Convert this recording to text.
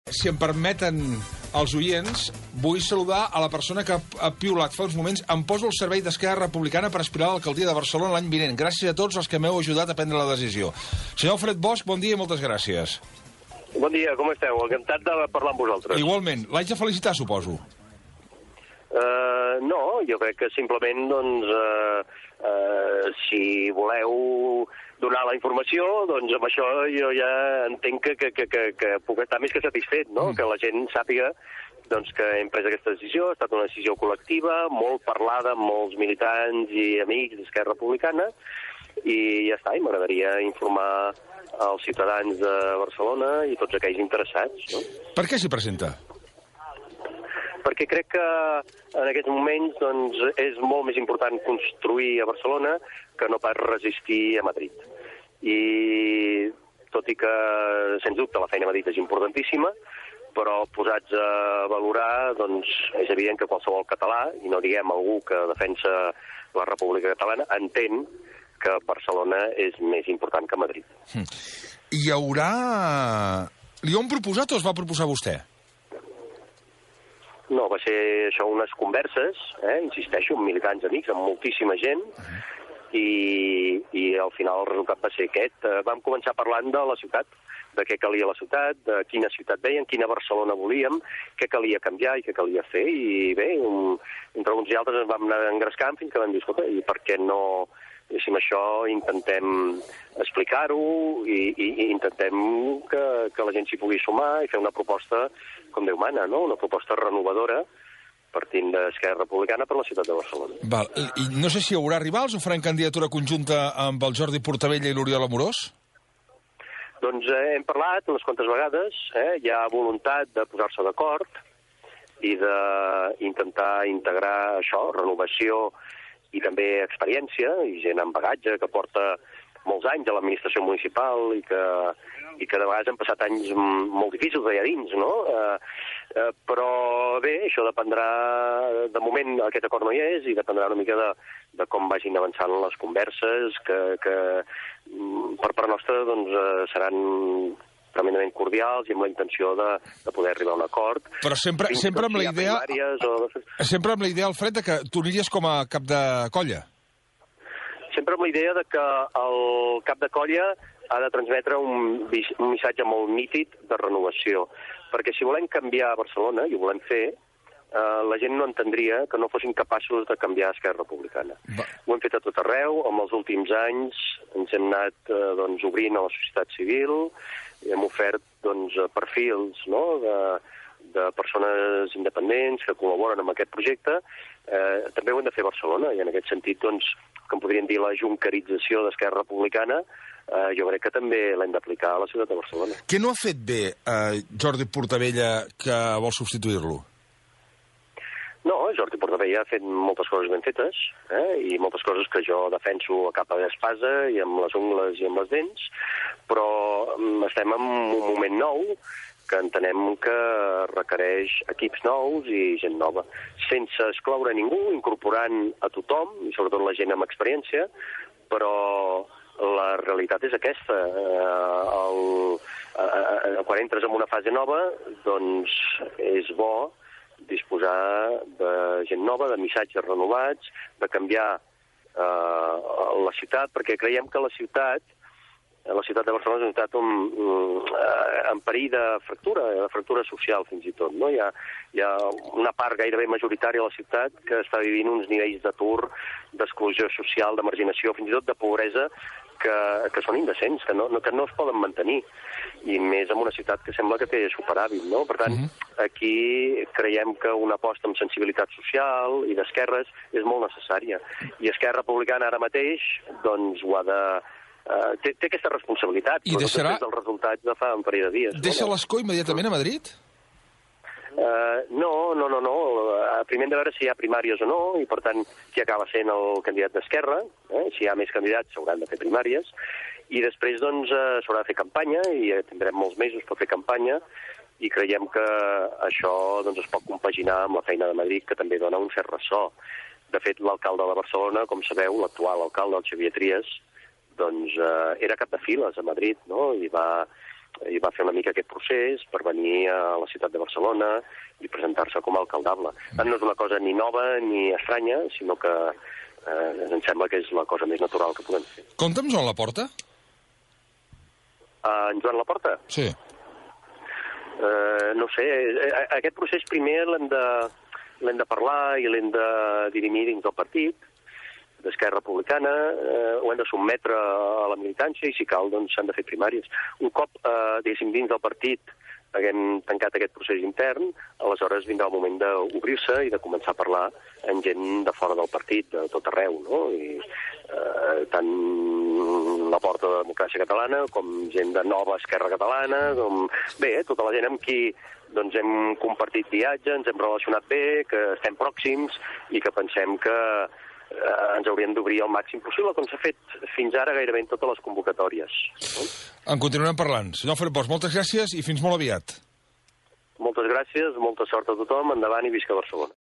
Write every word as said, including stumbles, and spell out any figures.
Si em permeten els oients, vull saludar a la persona que ha piulat fa uns moments. Em poso al servei d'Esquerra Republicana per aspirar a l'alcaldia de Barcelona l'any vinent. Gràcies a tots els que m'heu ajudat a prendre la decisió. Senyor Alfred Bosch, bon dia i moltes gràcies. Bon dia, com esteu? Encantat de parlar amb vosaltres. Igualment. L'haig de felicitar, suposo. Uh, no, jo crec que simplement, doncs, uh, uh, si voleu donar la informació, doncs amb això jo ja entenc que, que, que, que, que puc estar més que satisfet, no? Mm. Que la gent sàpiga doncs, que hem pres aquesta decisió, ha estat una decisió col·lectiva, molt parlada amb molts militants i amics d'Esquerra Republicana, i ja està, i m'agradaria informar als ciutadans de Barcelona i tots aquells interessats, no? Per què s'hi presenta? Perquè crec que en aquests moments doncs, és molt més important construir a Barcelona que no pas resistir a Madrid. I tot i que, sens dubte, la feina a Madrid és importantíssima, però posats a valorar, doncs, és evident que qualsevol català, i no diguem algú que defensa la República Catalana, entén que Barcelona és més important que Madrid. Hi haurà... Li ho han proposat o es va proposar vostè? No, va ser això unes converses, eh, insisteixo, amb militants amics, amb moltíssima gent, uh-huh. i, i al final el resultat va ser aquest. Eh, vam començar parlant de la ciutat, de què calia la ciutat, de quina ciutat veien, quina Barcelona volíem, què calia canviar i què calia fer, i bé, un, entre uns i altres ens vam anar engrescant fins que vam dir, escolta, i per què no... si amb això intentem explicar-ho i, i, i intentem que, que la gent s'hi pugui sumar i fer una proposta, com Déu mana, no? Una proposta renovadora partint d'Esquerra Republicana per la ciutat de Barcelona. Val. I no sé si hi haurà rivals o faran candidatura conjunta amb el Jordi Portabella i l'Oriol Amorós? Doncs eh, hem parlat unes quantes vegades, eh? Hi ha voluntat de posar-se d'acord i d'intentar integrar això, renovació i també experiència, i gent amb bagatge que porta molts anys a l'administració municipal i que, i que de vegades han passat anys molt difícils allà dins, no? Eh, eh, però bé, això dependrà... De moment aquest acord no hi és i dependrà una mica de, de com vagin avançant les converses, que, que per part nostra doncs, seran tremendament cordials i amb la intenció de, de poder arribar a un acord. Però sempre, sempre amb la idea... O... Sempre amb la idea, Alfred, que tu aniries com a cap de colla. Sempre amb la idea de que el cap de colla ha de transmetre un, un missatge molt nítid de renovació. Perquè si volem canviar Barcelona, i ho volem fer, eh, la gent no entendria que no fossin capaços de canviar Esquerra Republicana. Va. Ho hem fet a tot arreu, amb els últims anys ens hem anat eh, doncs, obrint a la societat civil, i hem ofert doncs, perfils, no?, de, de persones independents que col·laboren amb aquest projecte. Eh, també ho hem de fer a Barcelona, i en aquest sentit, doncs, que en podríem dir la junquerització d'Esquerra Republicana, eh, jo crec que també l'hem d'aplicar a la ciutat de Barcelona. Què no ha fet bé eh, Jordi Portabella que vol substituir-lo? No, Jordi Portabella ha fet moltes coses ben fetes, eh? I moltes coses que jo defenso a capa d'espasa i amb les ungles i amb les dents, però estem en un moment nou que entenem que requereix equips nous i gent nova, sense excloure ningú, incorporant a tothom, i sobretot la gent amb experiència, però la realitat és aquesta. Eh, el, eh, quan entres en una fase nova, doncs és bo disposar de gent nova, de missatges renovats, de canviar eh, la ciutat, perquè creiem que la ciutat, la ciutat de Barcelona és una ciutat en, en perill de fractura, de fractura social fins i tot, no? Hi ha, hi ha una part gairebé majoritària de la ciutat que està vivint uns nivells d'atur, d'exclusió social, de marginació, fins i tot de pobresa, que, que són indecents, que no, que no es poden mantenir, i més en una ciutat que sembla que té superàvit, no? Per tant, uh-huh. aquí creiem que una aposta amb sensibilitat social i d'esquerres és molt necessària. I Esquerra Republicana ara mateix, doncs, ho ha de... Uh, té, té aquesta responsabilitat, I deixarà... dels resultats de fa un parell de dies. Deixa no? l'escó immediatament a Madrid? Uh, no, no, no, no. Uh, primer hem de veure si hi ha primàries o no, i per tant, qui acaba sent el candidat d'Esquerra. Eh? Si hi ha més candidats, s'hauran de fer primàries. I després, doncs, uh, s'haurà de fer campanya, i uh, tindrem molts mesos per fer campanya, i creiem que això doncs, es pot compaginar amb la feina de Madrid, que també dona un cert ressò. De fet, l'alcalde de Barcelona, com sabeu, l'actual alcalde, el Xavier Trias, doncs, eh, era cap de files a Madrid, no? I va, i va fer una mica aquest procés per venir a la ciutat de Barcelona i presentar-se com a alcaldable. Tant no és una cosa ni nova ni estranya, sinó que eh, em sembla que és la cosa més natural que podem fer. Compte amb Joan Laporta? Uh, en Joan Laporta? Sí. Uh, no sé, aquest procés primer l'hem de, l'hem de parlar i l'hem de dirimir dins del partit, d'Esquerra Republicana, eh, ho hem de sotmetre a la militància i, si cal, doncs s'han de fer primàries. Un cop, eh, diguéssim, dins del partit haguem tancat aquest procés intern, aleshores vindrà el moment d'obrir-se i de començar a parlar amb gent de fora del partit, de tot arreu, no? I, eh, tant la Porta de Democràcia Catalana com gent de Nova Esquerra Catalana, com... bé, tota la gent amb qui doncs hem compartit viatge, ens hem relacionat bé, que estem pròxims i que pensem que eh, ens hauríem d'obrir al màxim possible, com s'ha fet fins ara gairebé en totes les convocatòries. No? En continuarem parlant. Senyor Alfred Bosch, moltes gràcies i fins molt aviat. Moltes gràcies, molta sort a tothom, endavant i visca Barcelona.